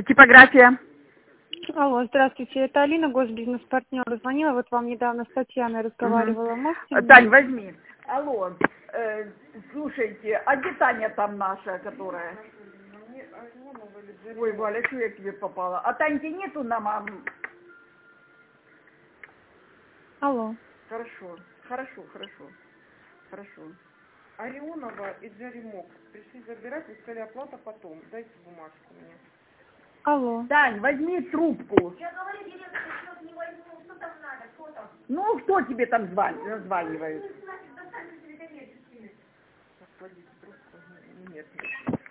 Типография. Алло, здравствуйте, это Алина, госбизнес-партнер. Звонила, вот вам недавно с Татьяной разговаривала. Можете... Тань, возьми. Алло, слушайте, а где Таня там наша, которая? Ой, Валя, что я к тебе попала? А Таньки нету на мам? Алло. Хорошо. Орионова и Джеремок пришли забирать и сказали, оплата потом. Дайте бумажку мне. Алло. Тань, возьми трубку. Я говорю, директор, счет не возьму, что там надо, кто там? Ну, кто тебе там названивает? Значит, достаточно коммерческими. Кладите трубку. Нет.